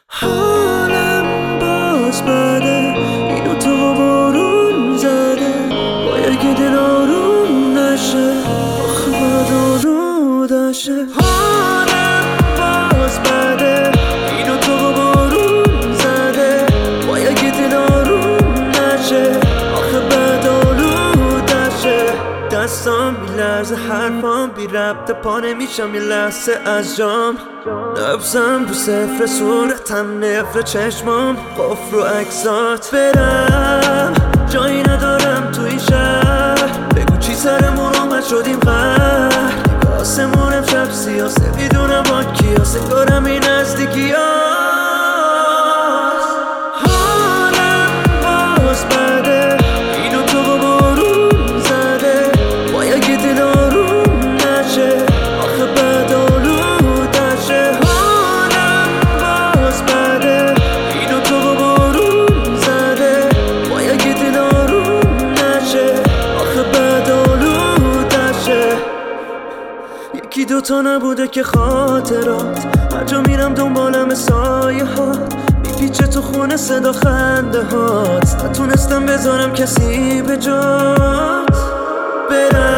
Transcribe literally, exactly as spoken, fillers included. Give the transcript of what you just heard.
حالم باز بده، اینو تو بارون زده، باید که دل آروم نشه، آخه باید آلودشه. حالم باز بده، اینو تو بارون زده، باید که دل آروم نشه، آخه باید آلودشه. دستام میلرزه، حرفام بی ربط، پا نمیشم یه لحظه از جام. نبزم رو صفر، صورتم نفر، چشمام قفل رو عکسات. برم جایی ندارم تو این شهر، بگو چی سرمون اومد شدیم قهر. آسمون امشب سیاسه، میدونم با کیا، سنگارم این نزدیکی هاست. حالم باز بده، اینو تو با بارون زده، باید که دل آروم نشه، آخه بد آلودشه. حالم باز بده، اینو تو با بارون زده، باید که دل آروم نشه، آخه بد آلودشه. یکی دوتا نبوده که خاطرات، هر جا میرم دنبالم سایه هات، میپیچه تو خونه صدا خنده هات، نتونستم بذارم کسی به جات. برم